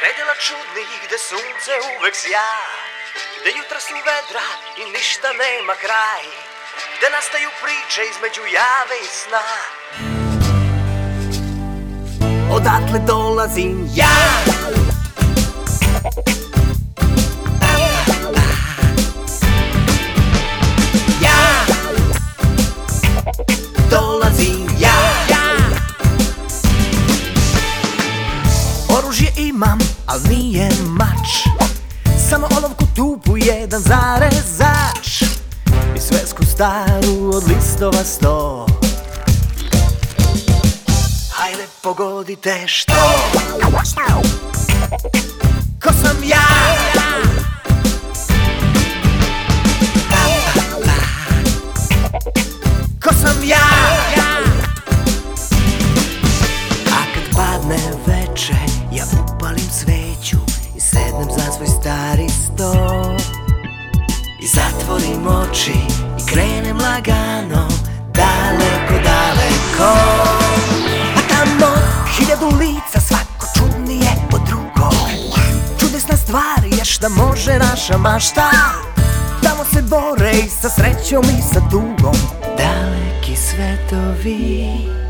Predjela čudnih gde sunce uvek sja, gde jutra su vedra i ništa nema kraj, gde nastaju priče između jave i sna. Odatle dolazim ja, dolazim ja. Oružje imam, al nije mač, samo olovku tupu, jedan zarezač i svesku staru od listova 100. Hajde pogodite što, ko sam ja. Ko sam ja. A kad padne veče, ja upalim sveću i sednem za svoj stari sto i zatvorim oči i krenem lagano daleko, daleko. A tamo 1000 lica, svako čudnije od drugog. Čudesna stvar je šta može naša mašta, tamo se bore i sa srećom i sa tugom. Daleki svetovi,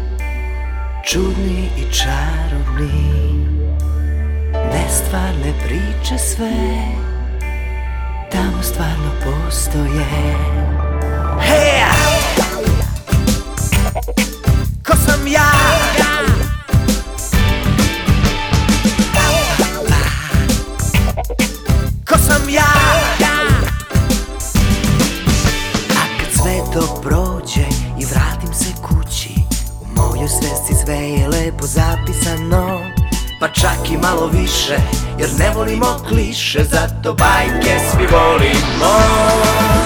čudni i čarobni, nestvarne priče sve, tamo stvarno postoje. Hej! Ko sam ja? Ko sam ja? Sve to prođe i vratim se kući, u mojoj svesci sve je lepo zapisano, pa čak i malo više, jer ne volimo kliše, zato bajke svi volimo.